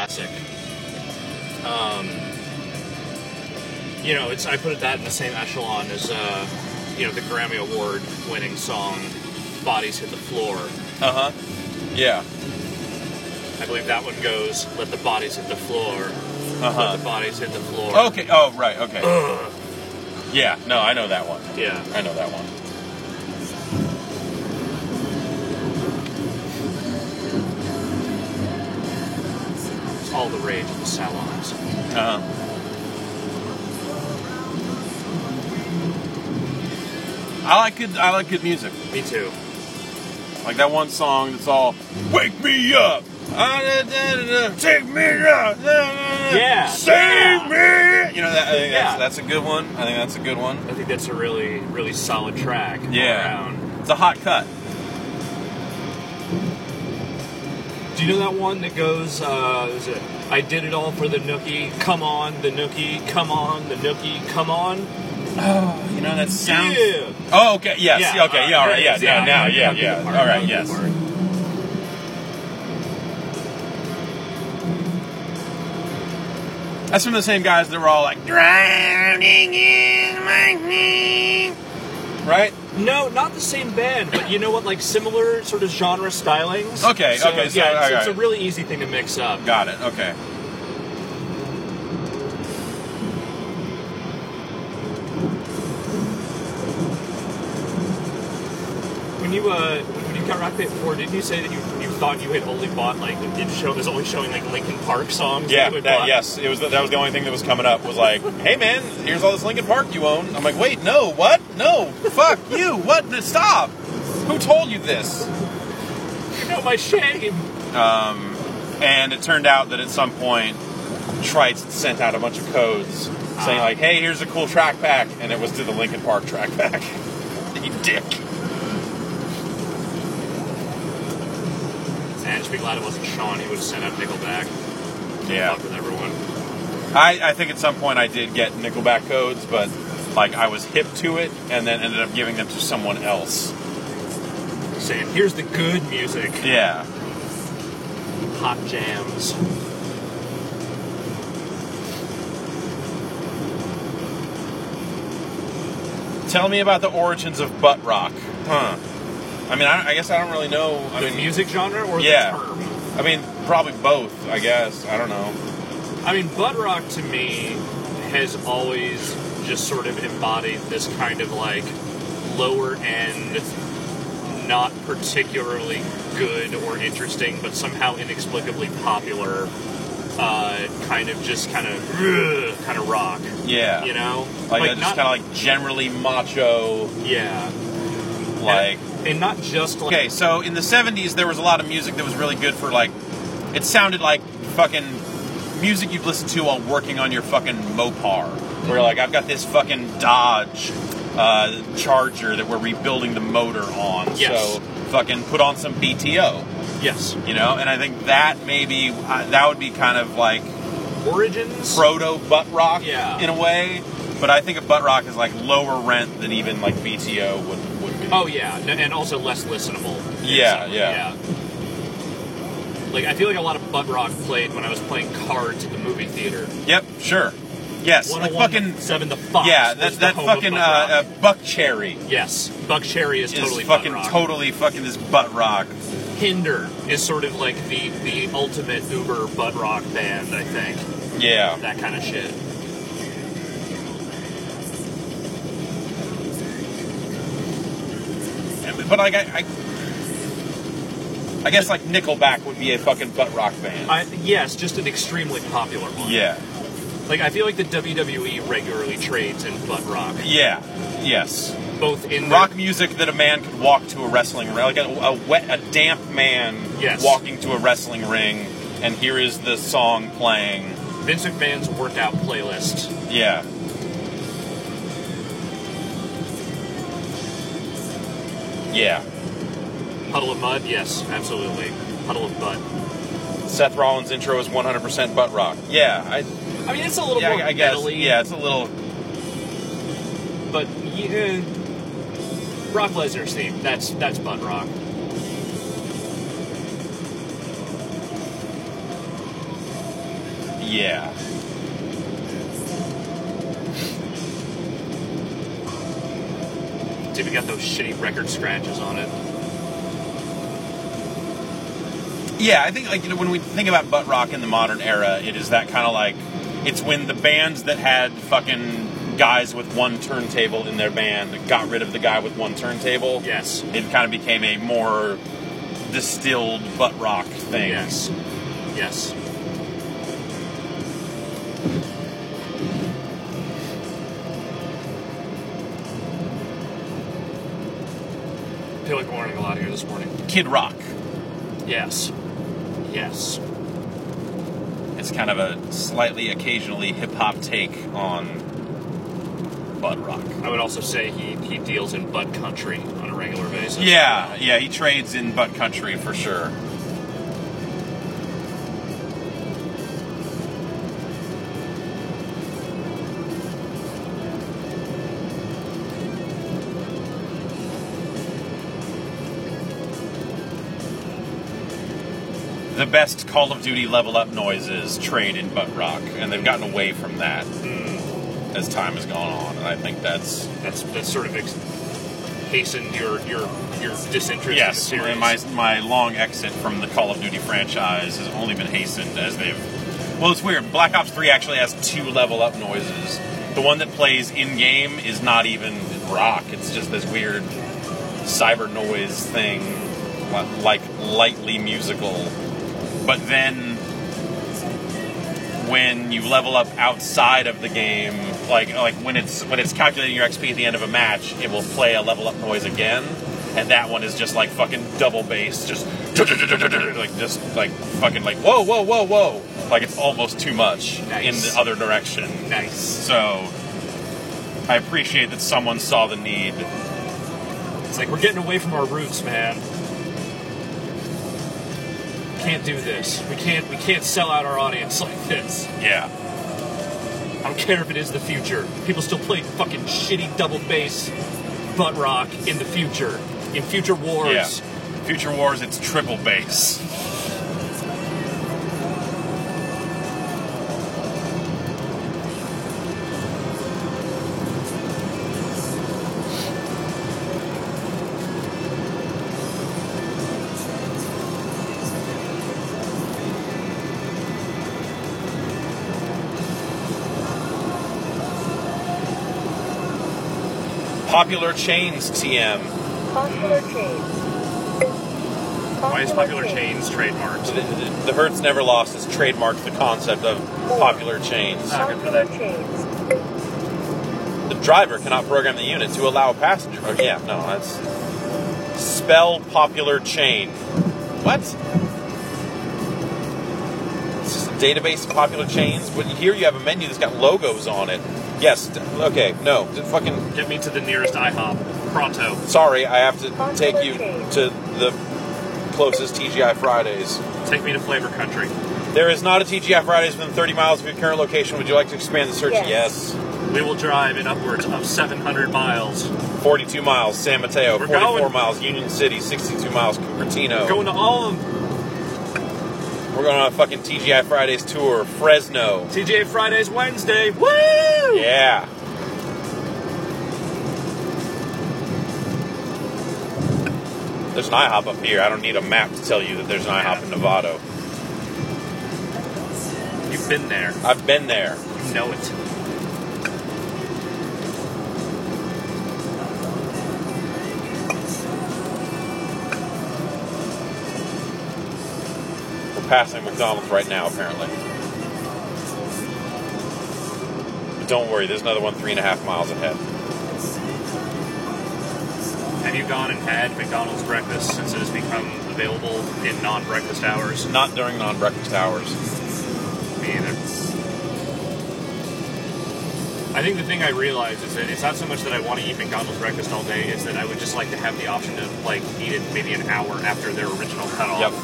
classic. You know, I put that in the same echelon as, you know, the Grammy Award winning song, Bodies Hit the Floor. Uh-huh. Yeah. I believe that one goes, let the bodies hit the floor. Uh-huh. Let the bodies hit the floor. Okay. Oh, right. Okay. Ugh. Yeah. No, I know that one. Yeah. I know that one. It's all the rage in the salons. Uh-huh. I like good music. Me too. Like that one song that's all "Wake me up, take me out, Yeah, save me." You know that? I think Yeah. that's a good one. I think that's a good one. I think that's a really, really solid track. all Yeah, around. it's a hot cut. Do you know that one that goes, is it, I did it all for the Nookie, come on, the Nookie, come on, the Nookie, come on? Oh, you know that sounds. Yeah. Oh, okay. Yes. Yeah, Okay. Yeah. All right. Yeah. yeah, Now. yeah, Yeah. good part, All right. good Yes. part. That's from the same guys that were all like drowning in lightning, right? No, not the same band, but you know what, like similar sort of genre stylings. Okay, So, okay, so, yeah, it's okay. a really easy thing to mix up. Got it. Okay. When you got Rock Band before, didn't you say that you thought you had only bought like it was only showing like Linkin Park songs? Yeah. that you had bought? Yes. That was the only thing that was coming up. Was like, hey man, here's all this Linkin Park you own. I'm like, wait, no, what? No, fuck you. What? Stop. Who told you this? You know my shame. And it turned out that at some point, Trites sent out a bunch of codes saying like, hey, here's a cool track pack, and it was to the Linkin Park track pack. You dick. And just be glad it wasn't Sean. He would have sent out Nickelback. Yeah. Fuck with everyone. I think at some point I did get Nickelback codes, but like I was hip to it, and then ended up giving them to someone else. Saying, here's the good music. Yeah. Hot jams. Tell me about the origins of butt rock. Huh. I mean, I guess I don't really know. I The mean, music genre or yeah. the term? I mean, probably both, I guess. I don't know. I mean, butt rock to me has always just sort of embodied this kind of like lower end, not particularly good or interesting, but somehow inexplicably popular kind of rock. Yeah. You know? Like just kind of like generally macho, Yeah. like... And not just like... Okay, so in the 70s, there was a lot of music that was really good for, like... It sounded like fucking music you'd listen to while working on your fucking Mopar. Where, like, I've got this fucking Dodge Charger that we're rebuilding the motor on. Yes. So, fucking put on some BTO. Yes. You know? And I think that maybe... that would be kind of, like... Origins? Proto-butt rock, Yeah. in a way. But I think of butt rock as, like, lower rent than even, like, BTO would be. Oh, yeah. And also less listenable. Yeah. Like, I feel like a lot of butt rock played when I was playing cards at the movie theater. Yep, sure. Yes, like fucking... 7 the Fox. Yeah, was that the home of fucking butt rock. Buck Cherry Yes, Buck Cherry is totally fucking butt rock. totally fucking this butt rock. Hinder is sort of like the ultimate uber butt rock band, I think. Yeah. That kind of shit. But like I guess like Nickelback would be a fucking butt rock band. Yes, just an extremely popular one. Yeah. Like, I feel like the WWE regularly trades in butt rock. Yeah. Yes. Both in rock music that a man could walk to a wrestling ring, like a damp man walking to a wrestling ring, and here is the song playing. Vince McMahon's workout playlist. Yeah. Yeah. Puddle of Mud? Yes, absolutely. Puddle of Butt. Seth Rollins' intro is 100% butt rock. Yeah. I mean, it's a little more I guess. metally. Yeah, it's a little... But, yeah... Brock Lesnar's theme. That's butt rock. Yeah. It's even got those shitty record scratches on it. Yeah, I think, like, you know, when we think about butt rock in the modern era, it is that kind of like, it's when the bands that had fucking guys with one turntable in their band got rid of the guy with one turntable. Yes. It kind of became a more distilled butt rock thing. Yes. Yes. I feel like we're learning a lot here this morning. Kid Rock. Yes. Yes. It's kind of a slightly, occasionally hip-hop take on butt rock. I would also say he deals in butt country on a regular basis. Yeah, he trades in butt country for sure. The best Call of Duty level up noises trade in butt rock, and they've gotten away from that as time has gone on, and I think that's sort of hastened your disinterest in the yes. series. And my long exit from the Call of Duty franchise has only been hastened as they've. Well, it's weird. Black Ops 3 actually has 2 level up noises. The one that plays in game is not even rock; it's just this weird cyber noise thing, like lightly musical. But then, when you level up outside of the game, like when it's calculating your XP at the end of a match, it will play a level up noise again, and that one is just like fucking double bass, just like fucking like whoa whoa whoa whoa, like it's almost too much Nice. in the other direction. Nice. So, I appreciate that someone saw the need. It's like we're getting away from our roots, man. Can't do this. We can't sell out our audience like this. Yeah. I don't care if it is the future. People still play fucking shitty double bass butt rock in the future. In Future Wars. Yeah. Future Wars, it's triple bass. Popular Chains TM. Popular chains. Why is Popular Chains trademarked? The Hertz Never Lost has trademarked the concept of popular chains. Popular chains. The driver cannot program the unit to allow a passenger. Oh, yeah, no, that's. Spell popular chain. What? It's just a database of popular chains. But here you have a menu that's got logos on it. Yes, okay, no. Fucking. Get me to the nearest IHOP. Pronto. Sorry, I have to Popular take you chain. to the closest TGI Fridays. Take me to Flavor Country. There is not a TGI Fridays within 30 miles of your current location. Would you like to expand the search? Yes. We will drive in upwards of 700 miles. 42 miles, San Mateo. We're 44 going. miles, Union City. 62 miles, Cupertino. Going to all of them. We're going on a fucking TGI Fridays tour. Fresno. TGA Fridays Wednesday. Woo! Yeah. There's an IHOP up here. I don't need a map to tell you that there's an IHOP in Novato. You've been there. I've been there. You know it. We're passing McDonald's right now, apparently. But don't worry, there's another one 3.5 miles ahead. Have you gone and had McDonald's breakfast since it has become available in non-breakfast hours? Not during non-breakfast hours. Me either. I think the thing I realized is that it's not so much that I want to eat McDonald's breakfast all day, it's that I would just like to have the option to like eat it maybe an hour after their original cutoff. Yep.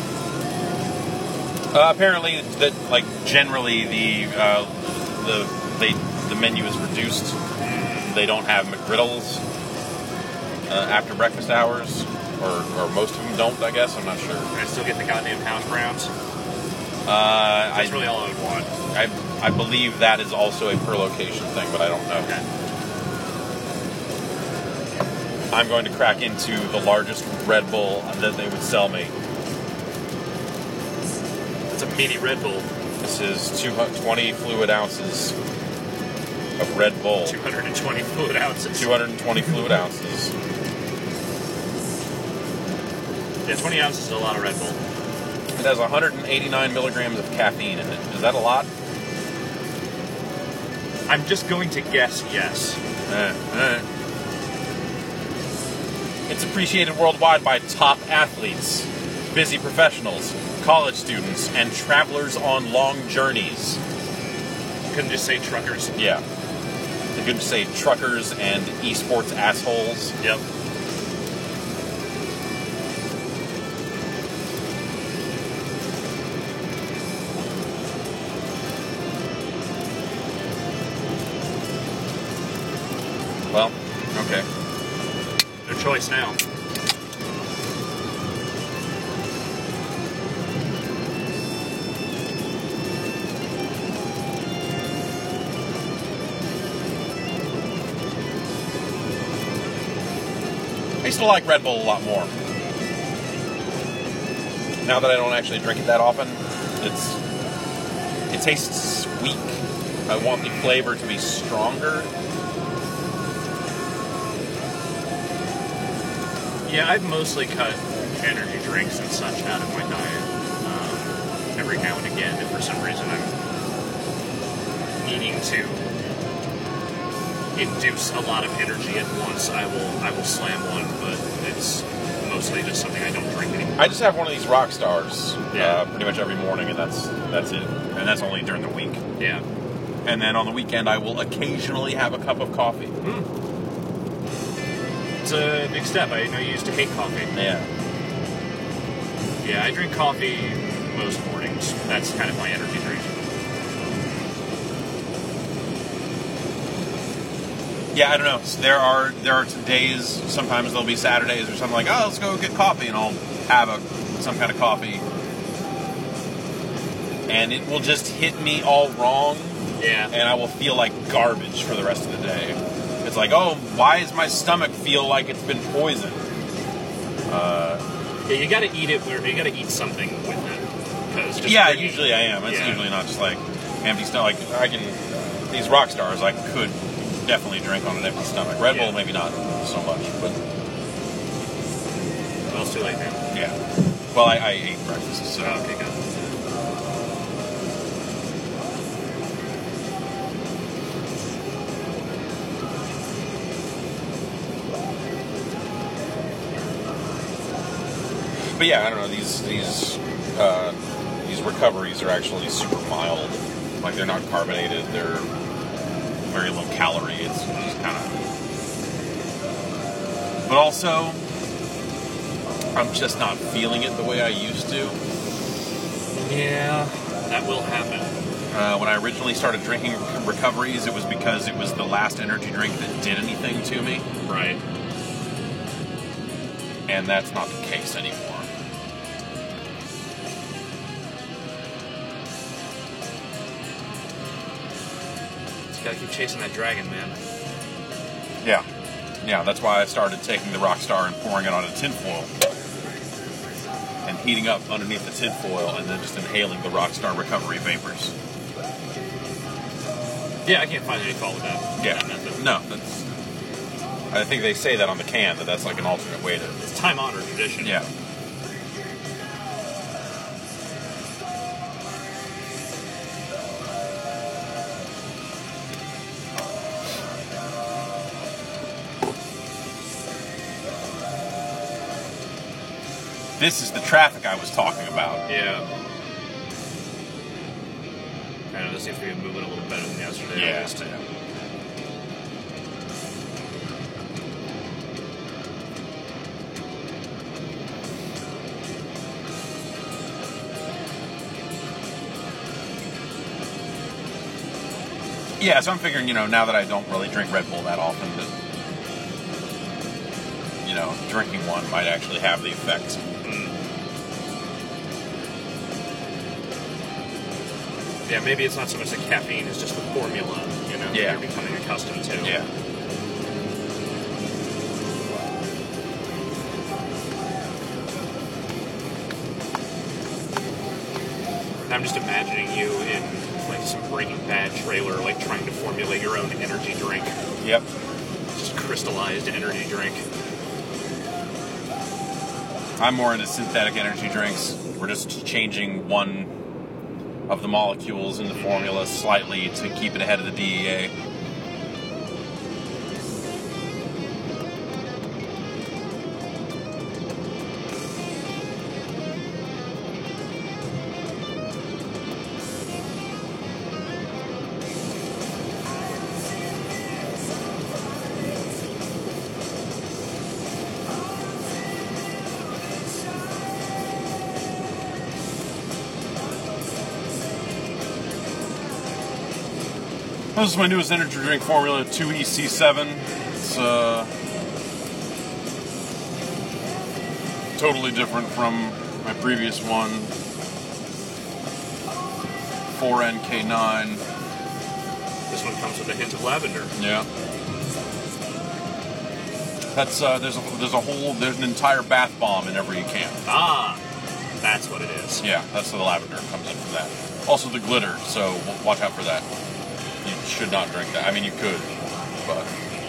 Apparently, that like generally the menu is reduced. They don't have McGriddles after breakfast hours, or most of them don't. I guess I'm not sure. I still get the goddamn hash browns. That's really all I would want. I believe that is also a per location thing, but I don't know. Okay. I'm going to crack into the largest Red Bull that they would sell me. It's a mini Red Bull. This is 220 fluid ounces of Red Bull. 220 fluid ounces. 220 fluid ounces. Yeah, 20 ounces is a lot of Red Bull. It has 189 milligrams of caffeine in it. Is that a lot? I'm just going to guess yes. It's appreciated worldwide by top athletes, busy professionals, college students, and travelers on long journeys. Couldn't just say truckers. Yeah. They could say truckers and esports assholes. Yep. Well, okay. Their choice now. I used to like Red Bull a lot more. Now that I don't actually drink it that often, it tastes weak. I want the flavor to be stronger. Yeah, I've mostly cut energy drinks and such out of my diet. Every now and again, if for some reason I'm needing to induce a lot of energy at once, I will slam one, but it's mostly just something I don't drink anymore. I just have one of these rock stars Yeah. pretty much every morning, and that's it. And that's only during the week. Yeah. And then on the weekend, I will occasionally have a cup of coffee. It's a big step. I know you used to hate coffee. Yeah. Yeah, I drink coffee most mornings. That's kind of my energy drink. Yeah, I don't know. So there are days, sometimes there'll be Saturdays or something like, oh, let's go get coffee, and I'll have some kind of coffee. And it will just hit me all wrong, Yeah. and I will feel like garbage for the rest of the day. It's like, oh, why does my stomach feel like it's been poisoned? Yeah, you gotta eat it, you gotta eat something with it. 'Cause just Yeah, drinking- usually I am. It's Yeah. usually not just like empty stomach. Like, I can, these rock stars, I could definitely drink on an empty stomach. Red Bull, Yeah. maybe not so much, but Well, it's too late now. yeah. Well, I ate breakfast, so. Oh, okay, good. But yeah, I don't know. These recoveries are actually super mild. Like, they're not carbonated. They're very low calorie. It's just kind of. But also, I'm just not feeling it the way I used to. Yeah, that will happen. When I originally started drinking recoveries, it was because it was the last energy drink that did anything to me, Right. and that's not the case anymore. Just gotta keep chasing that dragon, man. Yeah. Yeah, that's why I started taking the Rockstar and pouring it on a tinfoil. And heating up underneath the tinfoil and then just inhaling the Rockstar recovery vapors. Yeah, I can't find any fault with that. Yeah. That method. No, that's... I think they say that on the can, that that's like an alternate way to... It's time-honored tradition. Yeah. This is the traffic I was talking about. Yeah. I know this seems to be moving a little better than yesterday. Yeah. At least. Yeah, so I'm figuring, now that I don't really drink Red Bull that often, that, drinking one might actually have the effect. Yeah, maybe it's not so much the caffeine, it's just the formula, that Yeah. you're becoming accustomed to. Yeah. And I'm just imagining you in like some Breaking Bad trailer, like trying to formulate your own energy drink. Yep. Just crystallized energy drink. I'm more into synthetic energy drinks. We're just changing one of the molecules in the formula slightly to keep it ahead of the DEA. This is my newest energy drink formula, 2EC7. It's totally different from my previous one, 4NK9. This one comes with a hint of lavender. Yeah. That's there's an entire bath bomb in every can. Ah, that's what it is. Yeah, that's the lavender comes in from that. Also the glitter, so watch out for that. You should not drink that. I mean, you could, but...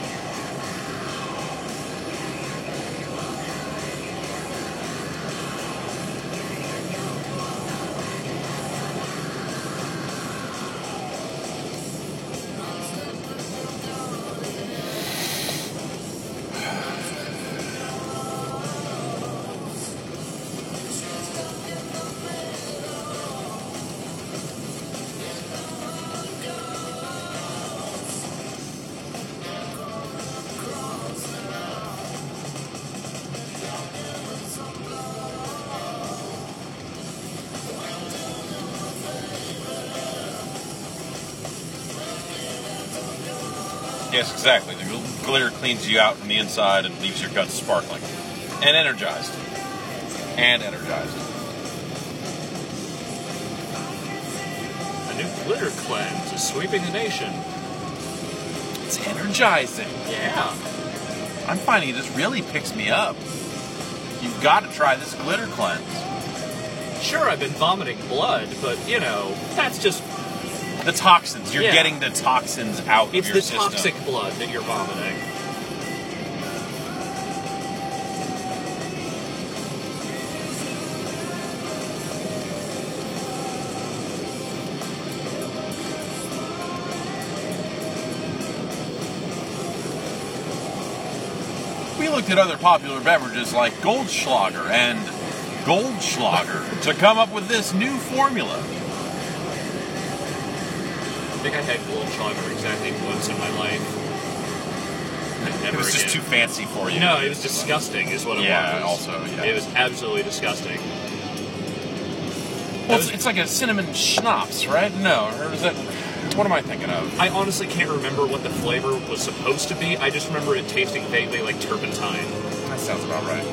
Yes, exactly. The glitter cleans you out from the inside and leaves your guts sparkling. And energized. And energized. A new glitter cleanse is sweeping the nation. It's energizing. Yeah. I'm finding this really picks me up. You've got to try this glitter cleanse. Sure, I've been vomiting blood, but, that's just... The toxins. You're Yeah. getting the toxins out of It's your the system. toxic blood that you're vomiting. We looked at other popular beverages like Goldschlager and Goldschlager to come up with this new formula. I think I had Goldschlager exactly once in my life. And never It was just again. too fancy for you. No, it was disgusting is what it Yeah, was. also, yeah. It was absolutely disgusting. Well, it's like a cinnamon schnapps, right? No, or is that... What am I thinking of? I honestly can't remember what the flavor was supposed to be. I just remember it tasting vaguely like turpentine. That sounds about right.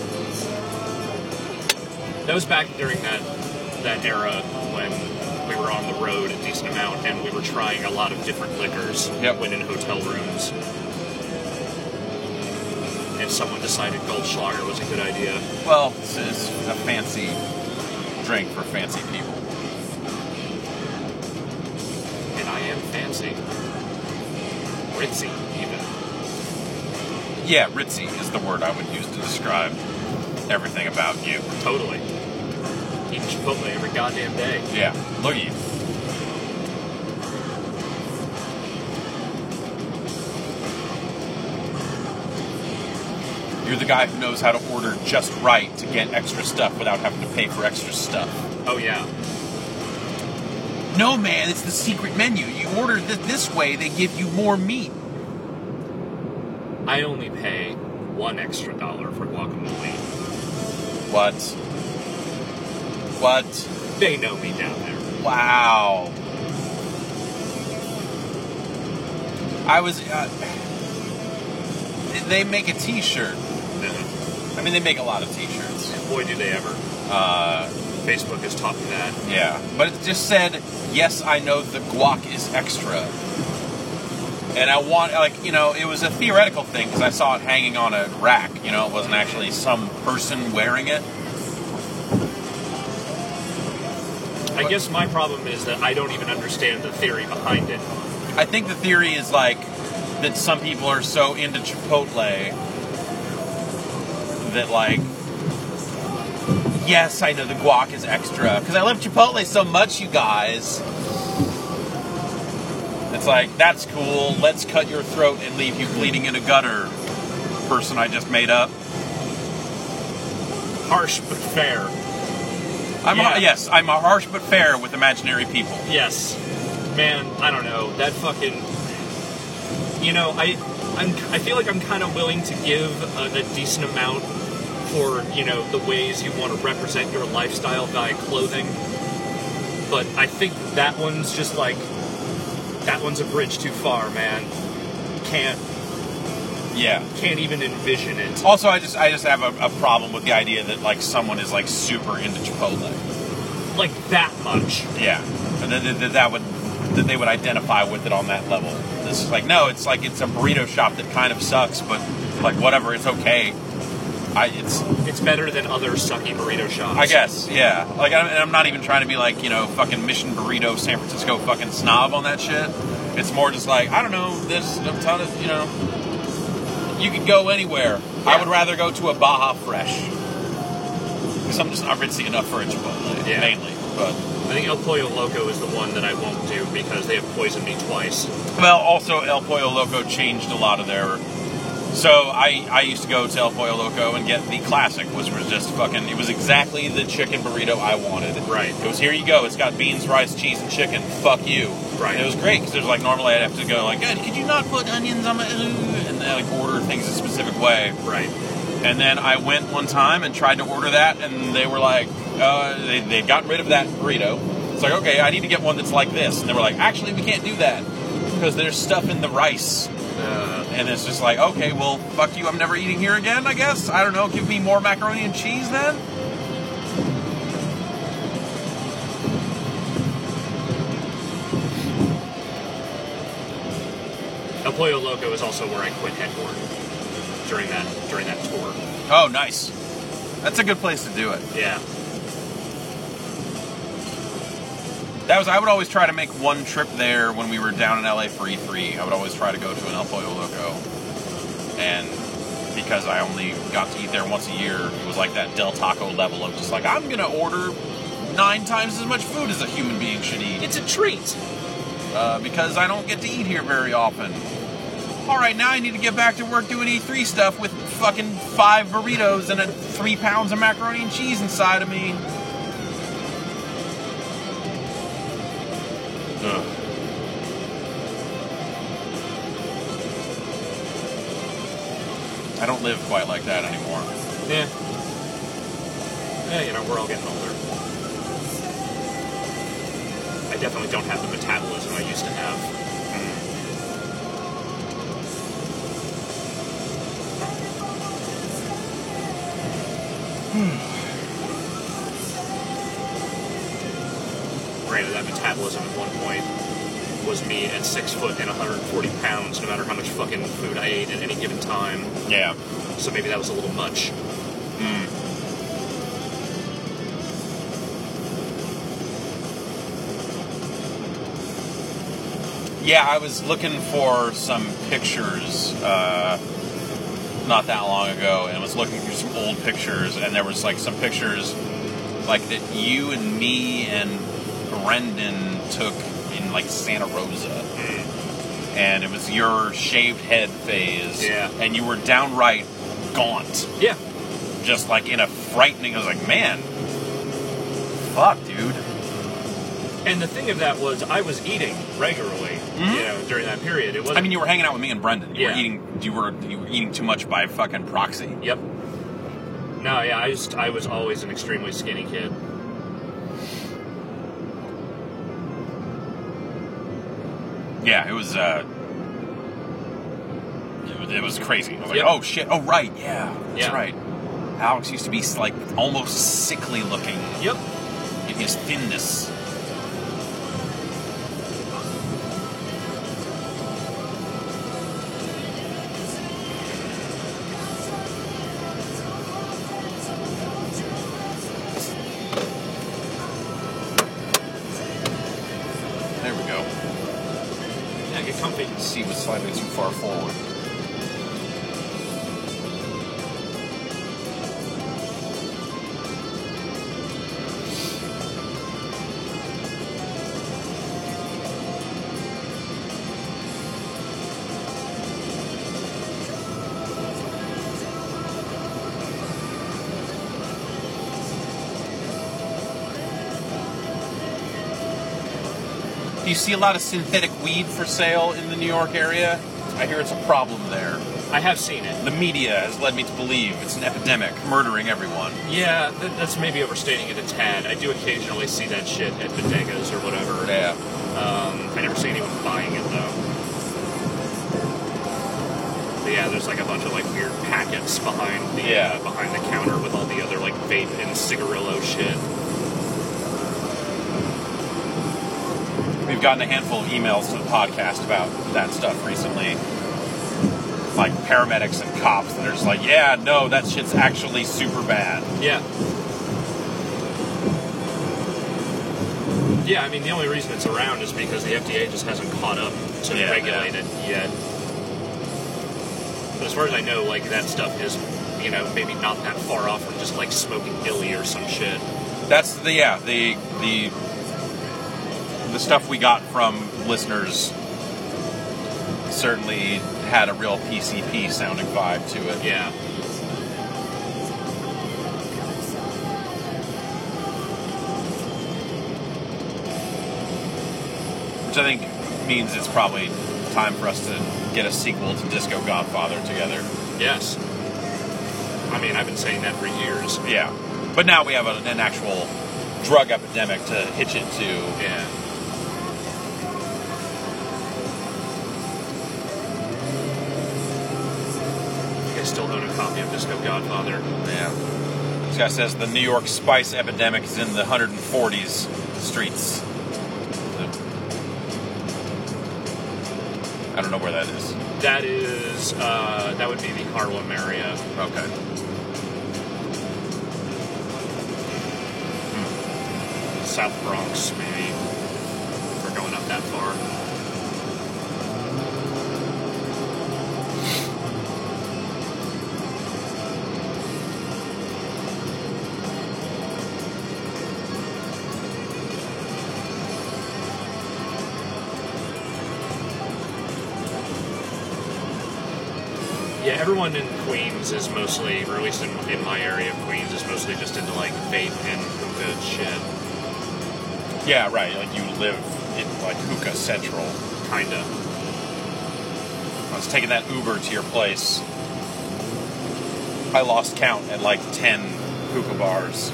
That was back during that era when we were on the road a decent amount and we were trying a lot of different liquors Yep. when in hotel rooms. And someone decided Goldschlager was a good idea. Well, this is a fancy drink for fancy people. And I am fancy. Ritzy, even. Yeah, ritzy is the word I would use to describe everything about you. Totally. Eating Chipotle every goddamn day. Yeah, look at you. You're the guy who knows how to order just right to get extra stuff without having to pay for extra stuff. Oh, yeah. No, man, it's the secret menu. You order this way, they give you more meat. I only pay $1 extra for guacamole. What? What? They know me down there. Wow. I was... they make a t-shirt. I mean, they make a lot of t-shirts. Boy, do they ever. Facebook has taught me that. Yeah, but it just said, yes, I know the guac is extra. And I want, like, you know, it was a theoretical thing because I saw it hanging on a rack. You know, it wasn't actually some person wearing it. I guess my problem is that I don't even understand the theory behind it. I think the theory is, like, that some people are so into Chipotle that, like, yes, I know the guac is extra. Because I love Chipotle so much, you guys. It's like, that's cool. Let's cut your throat and leave you bleeding in a gutter. Person I just made up. Harsh but fair. Yes, I'm a harsh but fair with imaginary people. Yes. Man, I don't know. That fucking... You know, I feel like I'm kind of willing to give a decent amount for, you know, the ways you want to represent your lifestyle via clothing. But I think that one's just like... That one's a bridge too far, man. Can't even envision it. Also, I just have a problem with the idea that, like, someone is, like, super into Chipotle. Like, that much. Yeah. And that they would identify with it on that level. This is like, no, it's like, it's a burrito shop that kind of sucks, but, like, whatever, it's okay. It's better than other sucky burrito shops. I guess, yeah. Like, I'm not even trying to be like, you know, fucking Mission Burrito San Francisco fucking snob on that shit. It's more just like, I don't know, there's a ton of, you know, you could go anywhere. Yeah. I would rather go to a Baja Fresh. Because I'm just not ritzy enough for a Chipotle, mainly. But I think El Pollo Loco is the one that I won't do because they have poisoned me twice. Well, also, El Pollo Loco changed a lot of their... So, I used to go to El Pollo Loco and get the classic, which was just fucking... It was exactly the chicken burrito I wanted. Right. It was, here you go. It's got beans, rice, cheese, and chicken. Fuck you. Right. And it was great, because there's, like, normally I'd have to go, like, could you not put onions on my... And then, like, order things a specific way. Right. And then I went one time and tried to order that, and they were like... they'd gotten rid of that burrito. It's like, okay, I need to get one that's like this. And they were like, actually, we can't do that, because there's stuff in the rice. And it's just like, okay, well, fuck you, I'm never eating here again, I guess. I don't know, give me more macaroni and cheese then? El Pollo Loco is also where I quit Headboard during that tour. Oh, nice. That's a good place to do it. Yeah. I would always try to make one trip there when we were down in LA for E3. I would always try to go to an El Pollo Loco. And because I only got to eat there once a year, it was like that Del Taco level of just like, I'm going to order 9 times as much food as a human being should eat. It's a treat. Because I don't get to eat here very often. Alright, now I need to get back to work doing E3 stuff with fucking 5 burritos and 3 pounds of macaroni and cheese inside of me. Ugh. I don't live quite like that anymore. Yeah. Yeah, you know, we're all getting older. I definitely don't have the metabolism I used to have. Granted, that metabolism at one point was me at 6 foot and 140 pounds, no matter how much fucking food I ate at any given time. Yeah. So maybe that was a little much. Yeah, I was looking for some pictures not that long ago, and was looking through some old pictures, and there was like some pictures like that you and me and Brendan took in like Santa Rosa. And it was your shaved head phase. Yeah. And you were downright gaunt. Yeah. Just like in a frightening, I was like, man, fuck, dude. And the thing of that was, I was eating regularly, you know, during that period. It wasn't. I mean, you were hanging out with me and Brendan. You Yeah. were eating too much by fucking proxy. Yep. No, yeah, I was always an extremely skinny kid. Yeah, it was crazy. I was like, Yep. oh shit, oh right, yeah, that's Yeah. right. Alex used to be like almost sickly looking. Yep. his thinness. There we go. Yeah, get comfy. The seat was slightly too far forward. Do you see a lot of synthetic weed for sale in the New York area? I hear it's a problem there. I have seen it. The media has led me to believe it's an epidemic, murdering everyone. Yeah, that's maybe overstating it a tad. I do occasionally see that shit at bodegas or whatever. Yeah. I never see anyone buying it, though. But yeah, there's like a bunch of like weird packets behind the counter with all the other like vape and cigarillo shit. We've gotten a handful of emails to the podcast about that stuff recently. Like paramedics and cops that are just like, yeah, no, that shit's actually super bad. Yeah. Yeah, I mean, the only reason it's around is because the FDA just hasn't caught up to regulate it yet. But as far as I know, like, that stuff is, you know, maybe not that far off from just, like, smoking Billy or some shit. That's the stuff we got from listeners certainly had a real PCP sounding vibe to it. Yeah. Which I think means it's probably time for us to get a sequel to Disco Godfather together. Yes. I mean, I've been saying that for years. Yeah. But now we have an actual drug epidemic to hitch it to. Yeah. I still own a copy of Disco Godfather. Yeah. This guy says the New York spice epidemic is in the 140s streets. I don't know where that is. That is, that would be the Harlem area. Okay. South Bronx, maybe. If we're going up that far. Yeah, everyone in Queens is mostly, or at least in my area of Queens, is mostly just into like vape and hookah shit. Yeah, right. Like you live in like hookah central. Kinda. I was taking that Uber to your place. I lost count at like 10 hookah bars.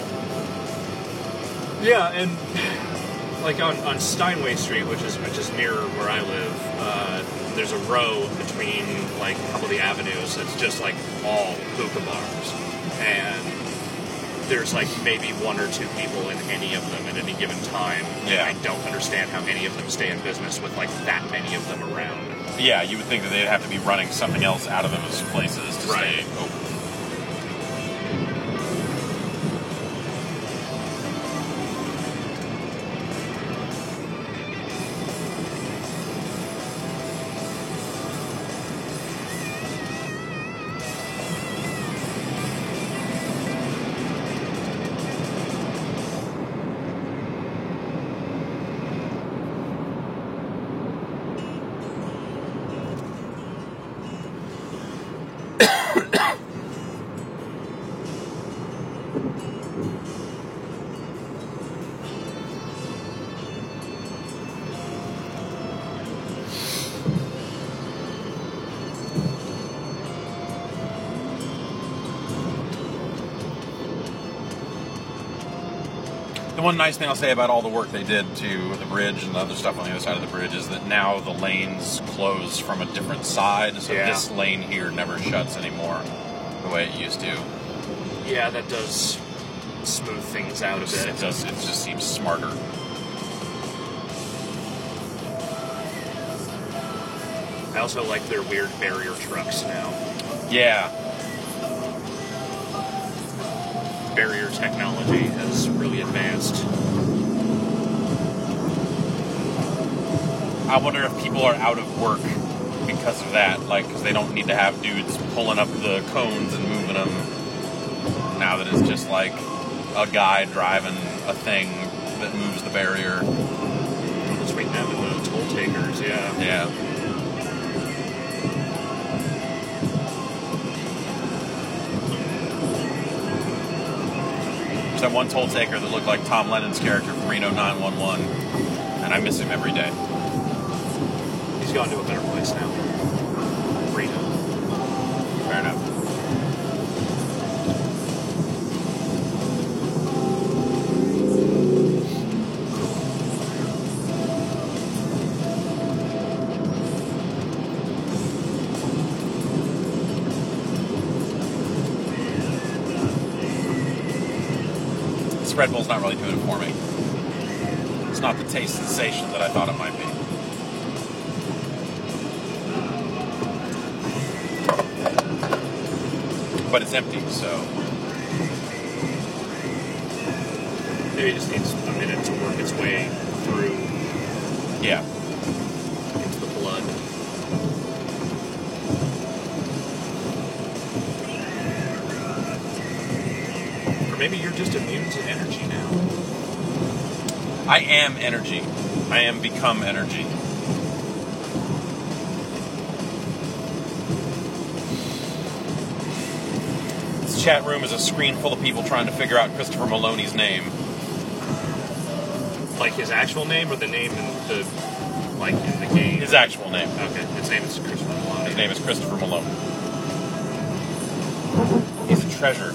Yeah, and like on Steinway Street, which is near where I live, there's a row between like a couple of the avenues that's just like all hookah bars, and there's like maybe one or two people in any of them at any given time. Yeah. And I don't understand how any of them stay in business with like that many of them around. Yeah, you would think that they'd have to be running something else out of those places to stay open. The one nice thing I'll say about all the work they did to the bridge and the other stuff on the other side of the bridge is that now the lanes close from a different side, so this lane here never shuts anymore the way it used to. Yeah, that does smooth things out a bit. It just seems smarter. I also like their weird barrier trucks now. Yeah. Barrier technology has really advanced. I wonder if people are out of work because of that, like, because they don't need to have dudes pulling up the cones and moving them. Now that it's just like a guy driving a thing that moves the barrier. Between them and the toll takers, yeah. Yeah. There's that one toll taker that looked like Tom Lennon's character from Reno 911, and I miss him every day. He's gone to a better place now. Reno. Fair enough. This Red Bull's not really doing it for me. It's not the taste sensation that I thought it might be. But it's empty, so Maybe it just needs a minute to work its way through yeah. into the blood. Or maybe you're just immune to energy now. I am energy. I am become energy. This chat room is a screen full of people trying to figure out Christopher Maloney's name. Like his actual name or the name in the like in the game? His actual name. Okay, his name is Christopher Maloney. His name is Christopher Malone. He's a treasure.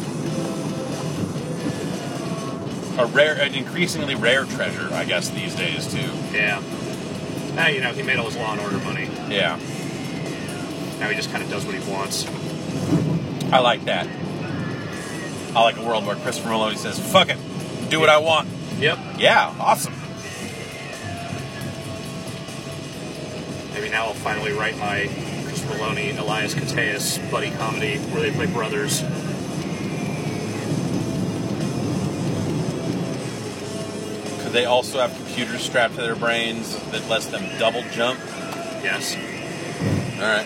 An increasingly rare treasure, I guess, these days, too. Yeah. Now, you know, he made all his Law and Order money. Yeah. Now he just kind of does what he wants. I like that. I like a world where Christopher Maloney says, fuck it, do what I want. Yep. Yeah, awesome. Maybe now I'll finally write my Christopher Maloney, Elias Koteas buddy comedy where they play brothers. Could they also have computers strapped to their brains that lets them double jump? Yes. All right.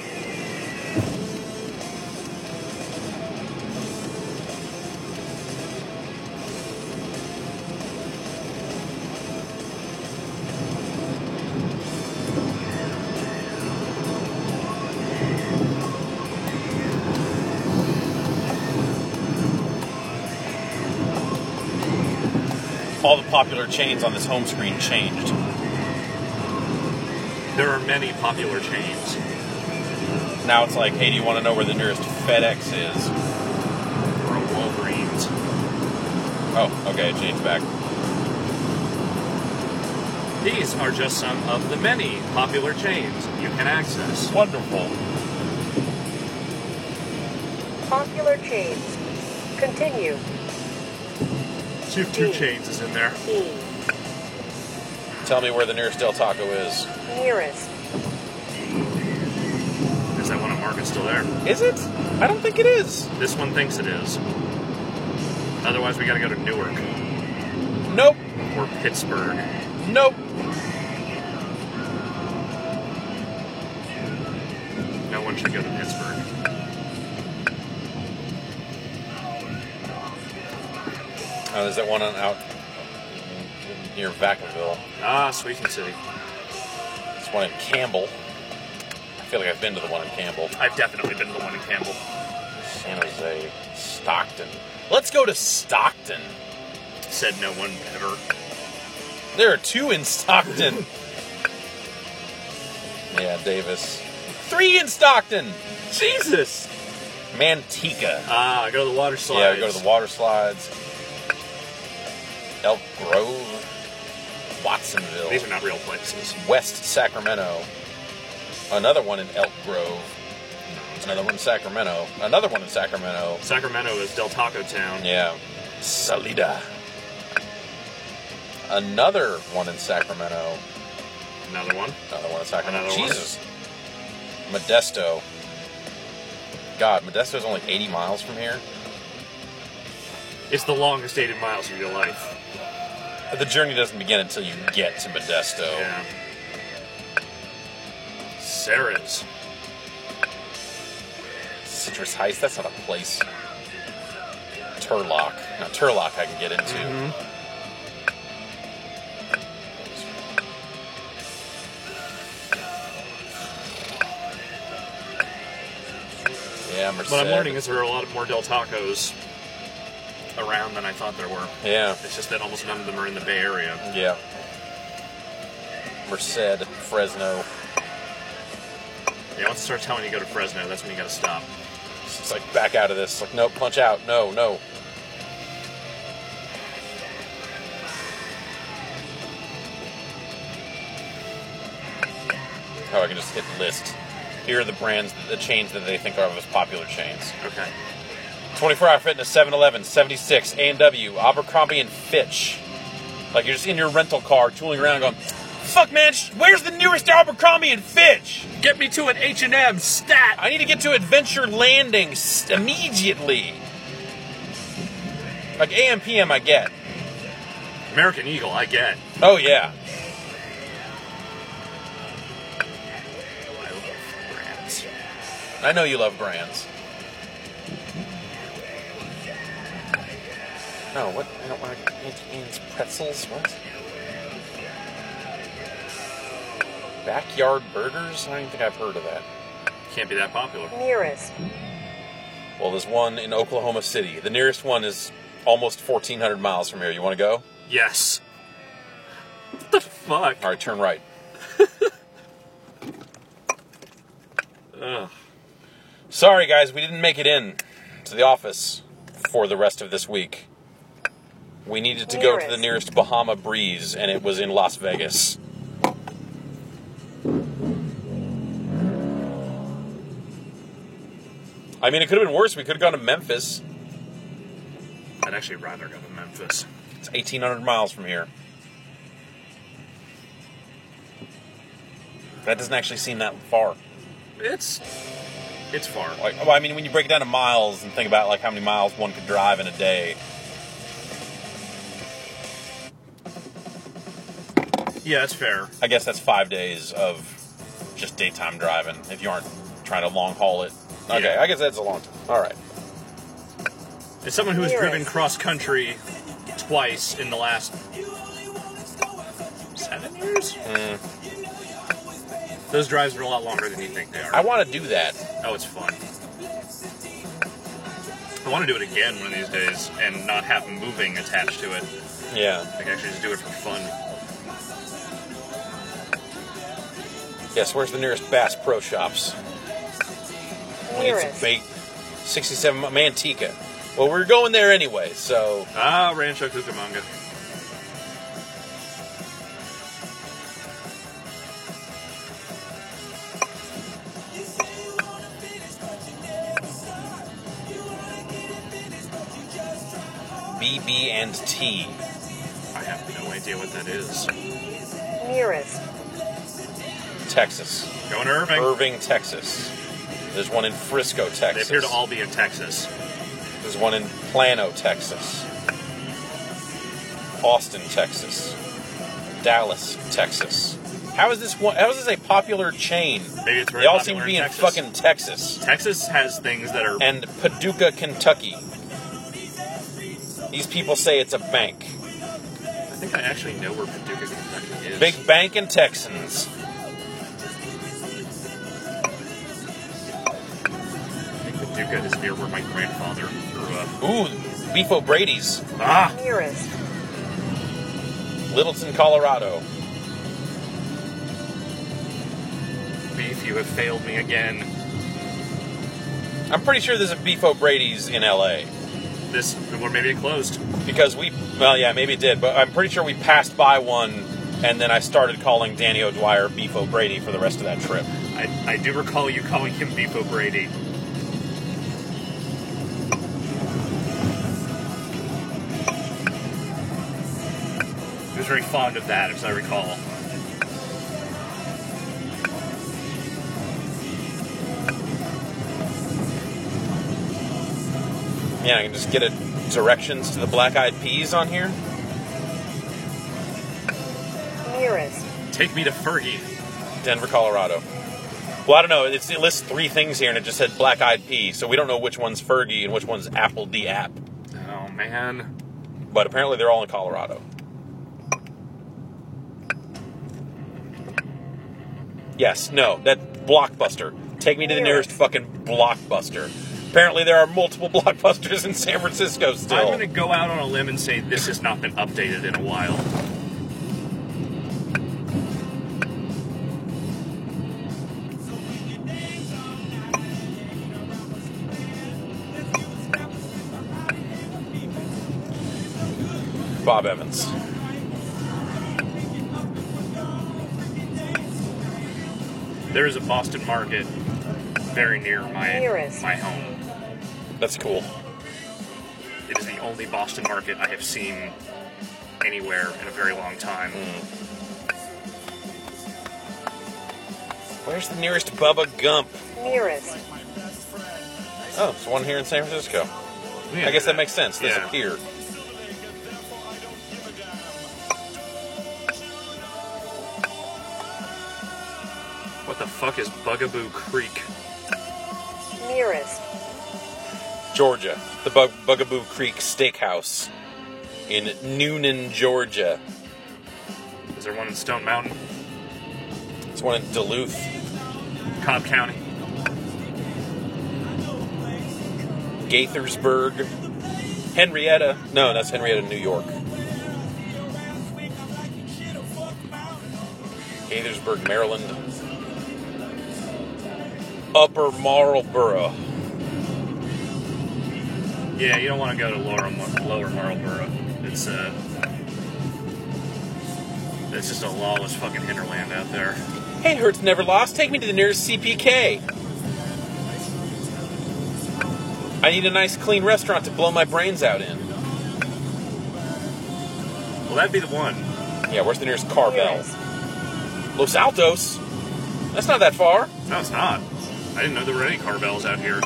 All the popular chains on this home screen changed. There are many popular chains. Now it's like, hey, do you want to know where the nearest FedEx is? Or a Walgreens. Oh, okay, it changed back. These are just some of the many popular chains you can access. Wonderful. Popular chains. Continue. Two chains is in there. E. Tell me where the nearest Del Taco is. Nearest. Is that one on Market still there? Is it? I don't think it is. This one thinks it is. Otherwise, we gotta go to Newark. Nope. Or Pittsburgh. Nope. No one should go to Pittsburgh. Oh, there's that one out near Vacaville. Ah, Sweetin City. There's one in Campbell. I feel like I've been to the one in Campbell. I've definitely been to the one in Campbell. San Jose. Stockton. Let's go to Stockton. Said no one ever. There are two in Stockton. Yeah, Davis. 3 in Stockton. Jesus! Manteca. Ah, go to the water slides. Yeah, we go to the water slides. Elk Grove. Watsonville. These are not real places. West Sacramento. Another one in Elk Grove. Another one in Sacramento. Another one in Sacramento. Sacramento is Del Taco Town. Yeah. Salida. Another one in Sacramento. Another one. Another one in Sacramento. Another one. Jesus. Modesto. God, Modesto's only 80 miles from here. It's the longest 80 miles of your life. The journey doesn't begin until you get to Modesto. Yeah. Ceres. Citrus Heights, that's not a place. Turlock. Now, Turlock I can get into. Mm-hmm. Yeah, Merced. What I'm learning is there are a lot more Del Tacos around than I thought there were. Yeah, It's just that almost none of them are in the Bay Area. yeah. Merced, Fresno. Yeah, once it starts telling you to go to Fresno, that's when you gotta stop. It's like, back out of this. It's like, nope, punch out. No, no. Oh, I can just hit list. Here are the brands, the chains that they think are the most popular chains. Okay. 24 Hour Fitness, 7-Eleven, 76, A&W, Abercrombie and Fitch. Like, you're just in your rental car, tooling around going, fuck, man, where's the nearest Abercrombie and Fitch? Get me to an H&M, stat! I need to get to Adventure Landing immediately. Like, AM, PM, I get. American Eagle, I get. Oh, yeah. I love brands. I know you love brands. No, what? I don't want Auntie Anne's pretzels. What? Backyard Burgers? I don't even think I've heard of that. Can't be that popular. Nearest. Well, there's one in Oklahoma City. The nearest one is almost 1,400 miles from here. You want to go? Yes. What the fuck? All right, turn right. Ugh. Sorry, guys, we didn't make it in to the office for the rest of this week. We needed to go to the nearest Bahama Breeze, and it was in Las Vegas. I mean, it could have been worse. We could have gone to Memphis. I'd actually rather go to Memphis. It's 1,800 miles from here. That doesn't actually seem that far. It's far. Like, well, I mean, when you break it down to miles and think about like how many miles one could drive in a day. Yeah, that's fair. I guess that's 5 days of just daytime driving if you aren't trying to long haul it. Okay, Yeah. I guess that's a long time. All right. As someone who has Nearest. driven cross country twice in the last 7 years, those drives are a lot longer than you think they are. I want to do that. Oh, it's fun. I want to do it again one of these days and not have moving attached to it. Yeah. I can actually just do it for fun. Yes, where's the nearest Bass Pro Shops? We need some Nearest. bait. 67 Manteca. Well, we're going there anyway, so... Ah, Rancho Cucamonga. BB&T. I have no idea what that is. Nearest. Texas. Going to Irving. Irving, Texas. There's one in Frisco, They Texas. appear to all be in Texas. There's one in Plano, Texas. Austin, Texas. Dallas, Texas. How is this one? How is this a popular chain? Maybe it's very They all seem popular to be in Texas. fucking Texas. Texas has things that are... And Paducah, Kentucky. These people say it's a bank. I think I actually know where Paducah, Kentucky is. Big bank and Texans. I think Paducah is near where my grandfather grew up. Ooh, Beef O'Brady's. Ah! Nearest. Littleton, Colorado. Beef, you have failed me again. I'm pretty sure there's a Beef O'Brady's in LA. Or maybe it closed. Because well, yeah, maybe it did, but I'm pretty sure we passed by one, and then I started calling Danny O'Dwyer Beef O'Brady for the rest of that trip. I do recall you calling him Beef O'Brady. was very fond of that, as I recall. Yeah, I can just get directions to the Black Eyed Peas on here. Nearest. Take me to Fergie. Denver, Colorado. Well, I don't know. It lists 3 things here, and it just said Black Eyed Pea, so we don't know which one's Fergie and which one's Apple D App. Oh, man. But apparently they're all in Colorado. Yes, no, that Blockbuster. Take me to the nearest fucking Blockbuster. Apparently there are multiple Blockbusters in San Francisco still. I'm going to go out on a limb and say this has not been updated in a while. Bob Evans. There is a Boston Market very near my home. That's cool. It is the only Boston Market I have seen anywhere in a very long time. Where's the nearest Bubba Gump? Nearest. Oh, it's one here in San Francisco. Yeah, I guess that makes sense. There's yeah. a pier. What the fuck is Bugaboo Creek? Nearest. Georgia. The Bugaboo Creek Steakhouse in Noonan, Georgia. Is there one in Stone Mountain? It's one in Duluth. Cobb County? Gaithersburg. Henrietta. No, that's Henrietta, New York. Gaithersburg, Maryland. Upper Marlboro. Yeah, you don't want to go to Lower Marlboro. It's just a lawless fucking hinterland out there. Hey, Hertz Never Lost, take me to the nearest CPK. I need a nice clean restaurant to blow my brains out in. Well, that'd be the one. Yeah, where's the nearest Carvel? Los Altos? That's not that far. No, it's not. I didn't know there were any Carvels out here.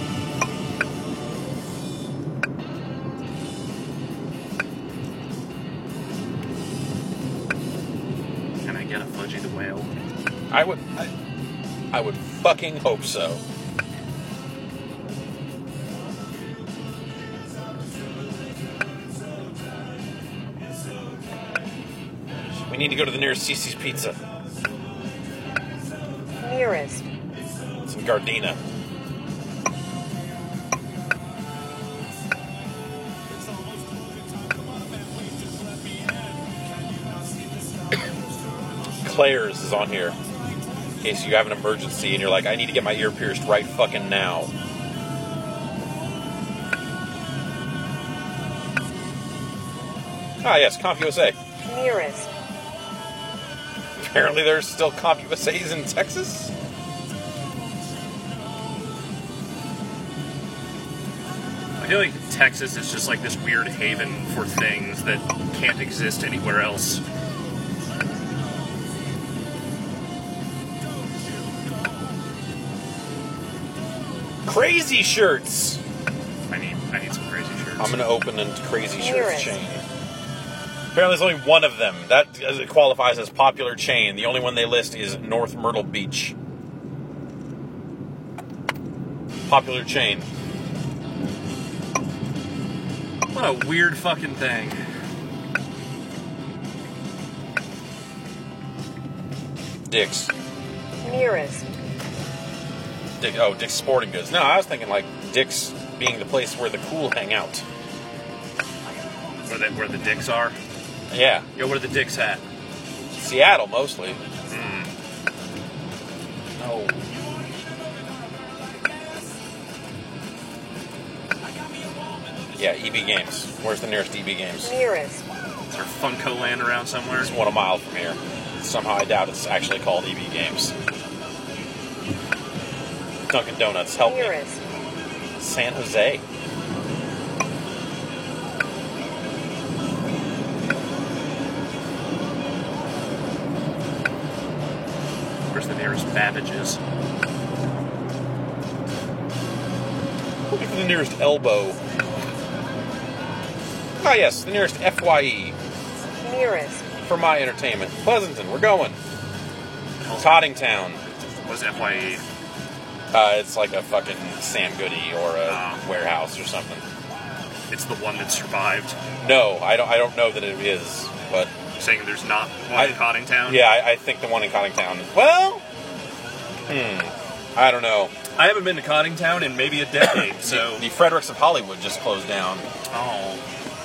Can I get a Fudgy the Whale? I would fucking hope so. We need to go to the nearest Cici's Pizza. Nearest. It's in Gardena. Claire's is on here. In case you have an emergency and you're like, I need to get my ear pierced right fucking now. Ah, yes, CompUSA. Nearest. Apparently there's still CompUSAs in Texas? I feel like Texas is just like this weird haven for things that can't exist anywhere else. Crazy shirts! I need some crazy shirts. I'm gonna open a crazy shirts Nearest. chain. Apparently there's only one of them. That qualifies as popular chain. The only one they list is North Myrtle Beach. Popular chain. What a weird fucking thing. Dick's. Nearest. Dick's Sporting Goods. No, I was thinking like Dick's being the place where the cool hang out. Where the dicks are? Yeah. Yo, where the dicks at? Seattle, mostly. No. Yeah, EB Games. Where's the nearest EB Games? Nearest. Is there Funko Land around somewhere? It's 1 mile from here. Somehow I doubt it's actually called EB Games. Dunkin' Donuts, help me. Nearest. San Jose. Where's the nearest Babbage's? Looking for the nearest elbow. Ah, yes, the nearest FYE Nearest. for my entertainment. Pleasanton, we're going. Toddingtown. What's FYE? It's like a fucking Sam Goody or a warehouse or something. It's the one that survived. No, I don't know that it is, but Saying there's not one in Coddingtown? yeah, I think the one in Coddingtown. Well, I don't know. I haven't been to Coddingtown in maybe a decade, so... The Fredericks of Hollywood just closed down. Oh.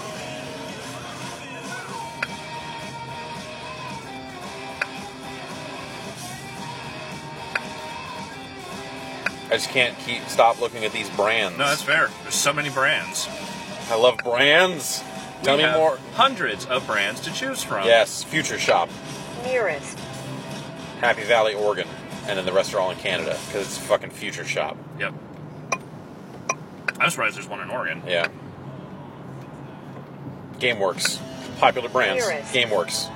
I just can't stop looking at these brands. No, that's fair. There's so many brands. I love brands. Tell We me have more. Hundreds of brands to choose from. Yes, Future Shop, Nearest. Happy Valley, Oregon, and then the rest are all in Canada because it's fucking Future Shop. Yep. I'm surprised there's one in Oregon. Yeah. GameWorks, popular brands. Nearest. GameWorks.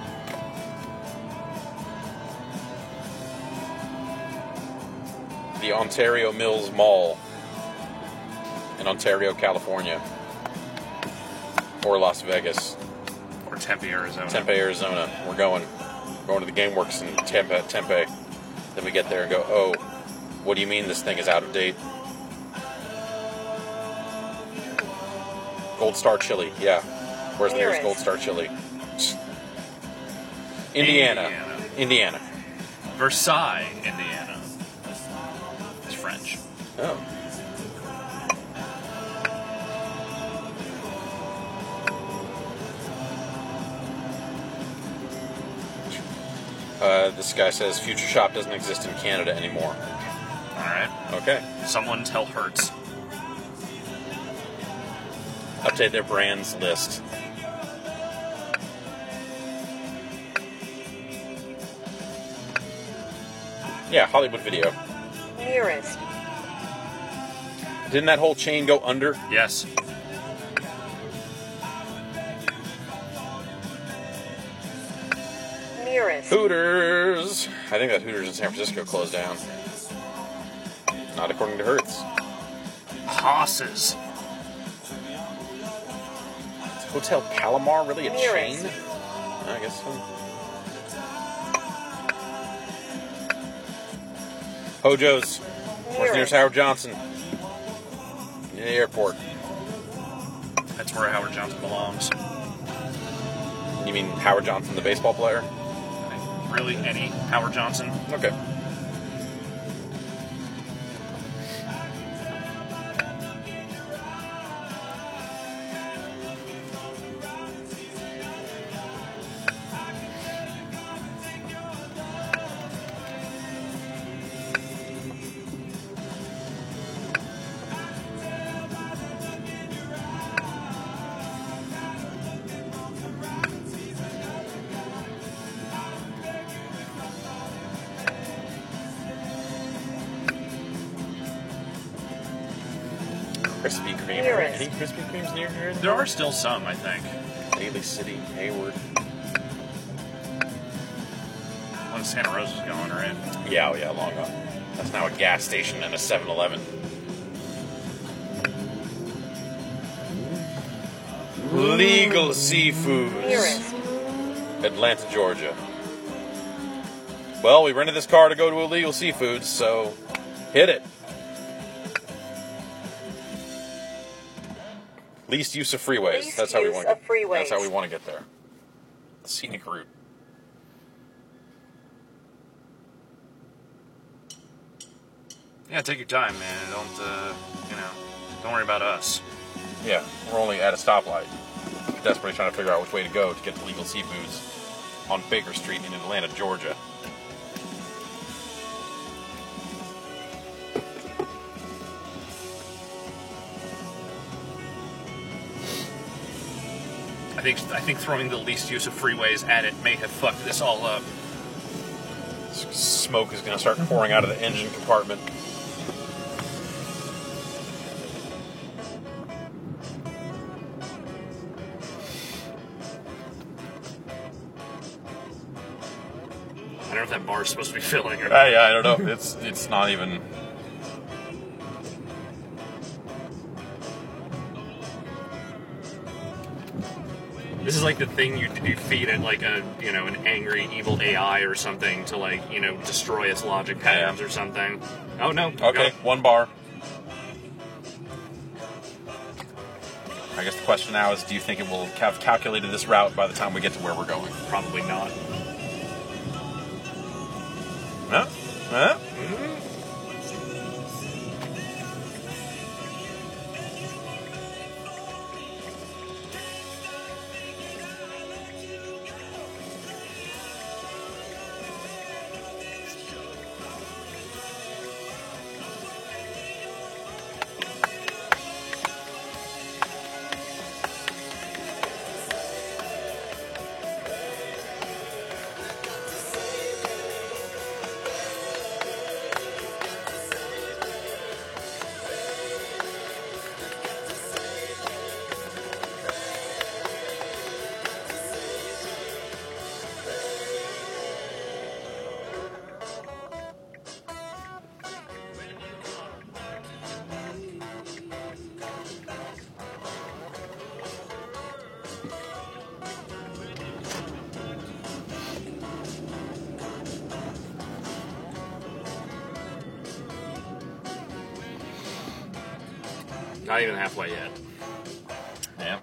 The Ontario Mills Mall in Ontario, California, or Las Vegas, Or Tempe, Arizona. Tempe, Arizona. We're going to the GameWorks in Tempe. Then we get there and go, oh, what do you mean this thing is out of date? Gold Star Chili, yeah. Where's the nearest Gold Star Chili? Indiana. Versailles, Indiana. It's French. Oh. This guy says Future Shop doesn't exist in Canada anymore. Alright. Okay. Someone tell Hertz. Update their brands list. Yeah, Hollywood Video. Nearest. Didn't that whole chain go under? Yes. Nearest. Hooters! I think that Hooters in San Francisco closed down. Not according to Hertz. Haas's. Hotel Palomar really a Nearest. chain? I guess so. Hojo's. Where's the nearest Howard Johnson? In the airport. That's where Howard Johnson belongs. You mean Howard Johnson, the baseball player? Really? Any Howard Johnson? Okay. Krispy Kreme. Nearest. Any Krispy Kremes near here? There are still some, I think. Daly City, Hayward. When Santa Rosa's going, right? Yeah, oh yeah, long gone. That's now a gas station and a 7-Eleven. Legal Seafoods. Nearest. Atlanta, Georgia. Well, we rented this car to go to Illegal Seafoods, so hit it. Least use of freeways. Least That's how we use want to of get. freeways. That's how we want to get there. Scenic route. Yeah, take your time, man. Don't worry about us. Yeah, we're only at a stoplight. Desperately trying to figure out which way to go to get to Legal Seafoods on Baker Street in Atlanta, Georgia. I think throwing the least use of freeways at it may have fucked this all up. Smoke is going to start pouring out of the engine compartment. I don't know if that bar car is supposed to be filling. Yeah, I don't know. It's not even. This is like the thing you feed it, like an angry evil AI or something to destroy its logic patterns or something. Oh no. Okay, 1 bar. I guess the question now is, do you think it will have calculated this route by the time we get to where we're going? Probably not. Huh? Huh? Not even halfway yet. Yeah.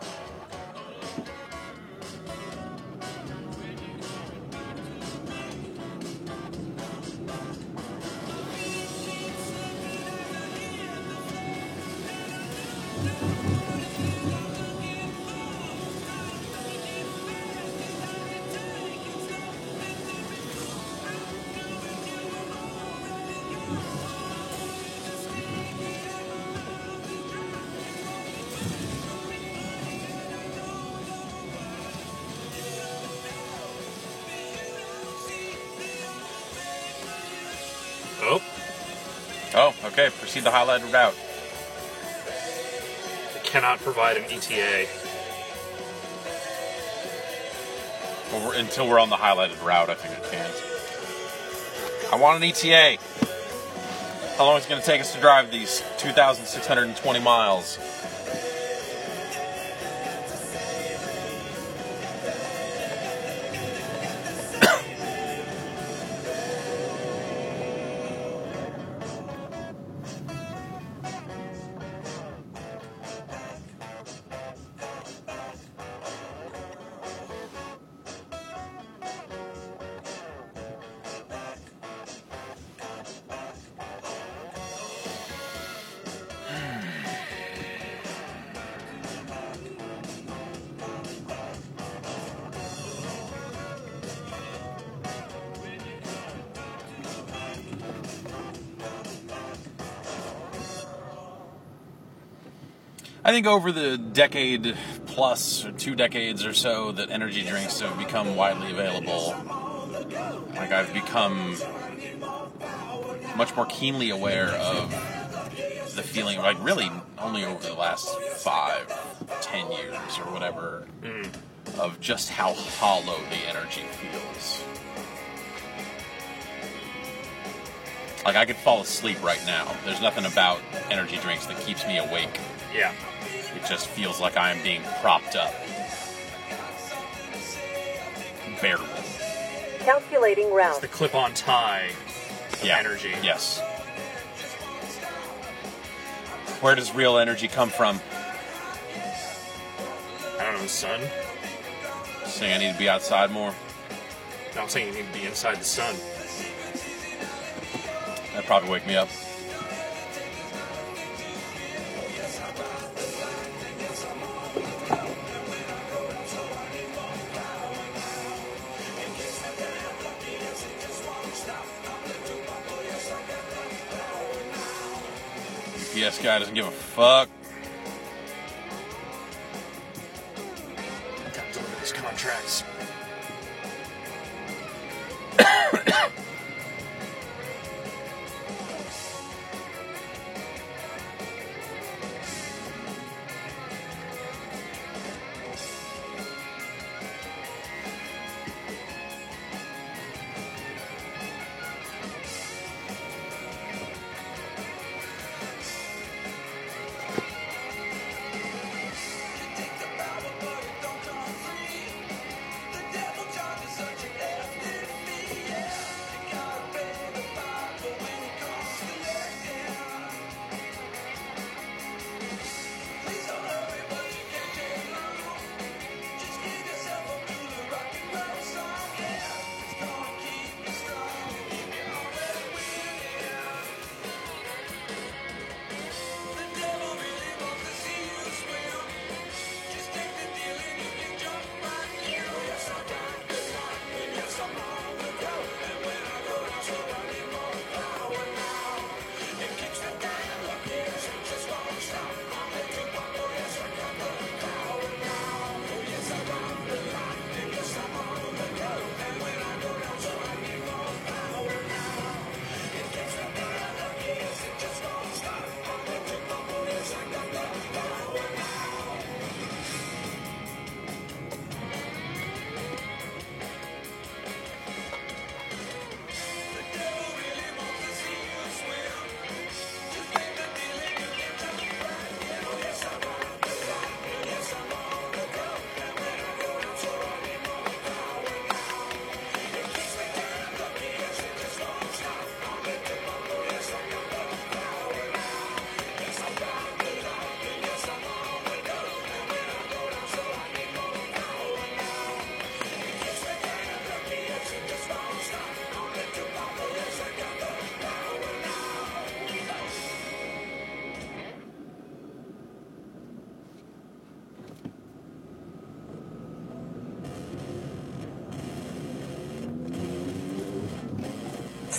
Oh, Oh, okay. Proceed the highlighted route. it cannot provide an ETA. Well, until we're on the highlighted route, I think it can't. I want an ETA. How long is it going to take us to drive these 2,620 miles? I think over the decade plus, or 2 decades or so, that energy drinks have become widely available, like I've become much more keenly aware of the feeling, like really only over the last 5-10 years or whatever, of just how hollow the energy feels. Like I could fall asleep right now. There's nothing about energy drinks that keeps me awake. Yeah. It just feels like I am being propped up. Barely. Calculating It's route. the clip-on tie of energy. Yes. Where does real energy come from? I don't know, the sun? Saying I need to be outside more? No, I'm saying you need to be inside the sun. That'd probably wake me up. UPS guy doesn't give a fuck. Gotta deliver these contracts.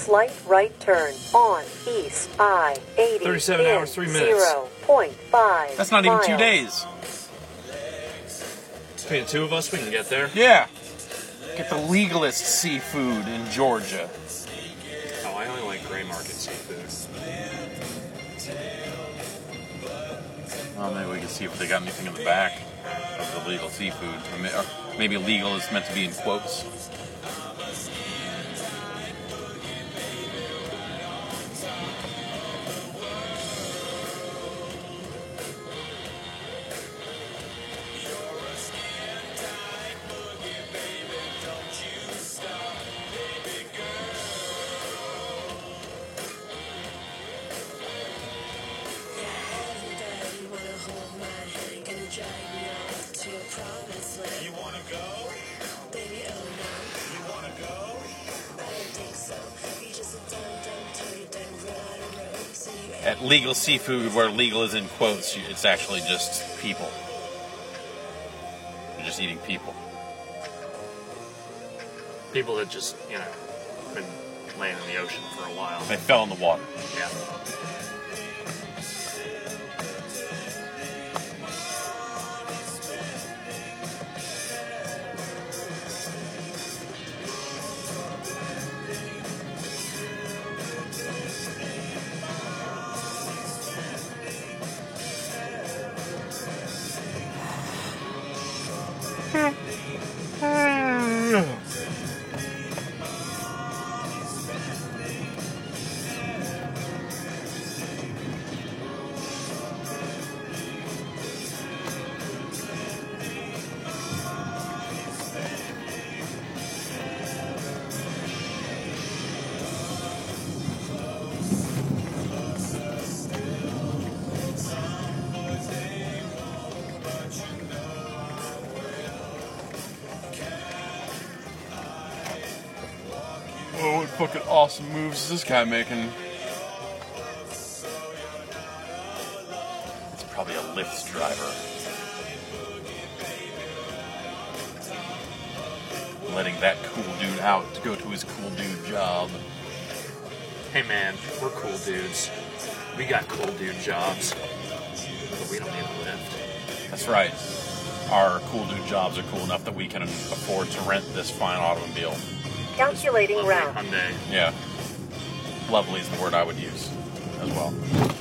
slight right turn on East I-80 37 in hours, 3 minutes. 0.5 That's not even 2 miles. days. Between the two of us, we can get there. Yeah. Get the legalist seafood in Georgia. Oh, I only like gray market seafood. Well, maybe we can see if they got anything in the back of the legal seafood. Or maybe legal is meant to be in quotes. At legal seafood, where legal is in quotes, it's actually just people. You're just eating people. People that just, been laying in the ocean for a while. They fell in the water. Yeah. Oh, what fucking awesome moves is this guy making? It's probably a Lyft driver. Letting that cool dude out to go to his cool dude job. Hey man, we're cool dudes. We got cool dude jobs. But we don't need a lift. That's right. Our cool dude jobs are cool enough that we can afford to rent this fine automobile. Calculating Lovely route. Hyundai. Yeah. Lovely is the word I would use as well.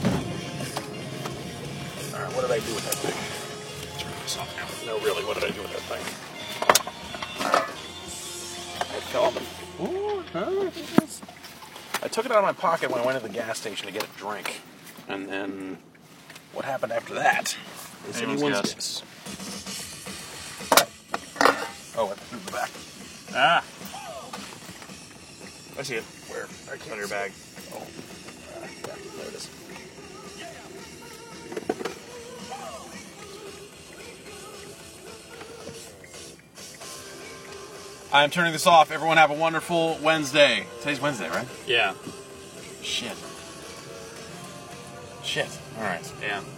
Alright, what did I do with that thing? Turn this off now. No, really, what did I do with that thing? It fell on the... Ooh, huh? I took it out of my pocket when I went to the gas station to get a drink. And then... what happened after that? Is Anyone's guess. Oh, it through the back. Ah! I see it. Where? It's on your bag. Oh. Yeah, there it is. I'm turning this off. Everyone have a wonderful Wednesday. Today's Wednesday, right? Yeah. Shit. Shit. All right. Yeah.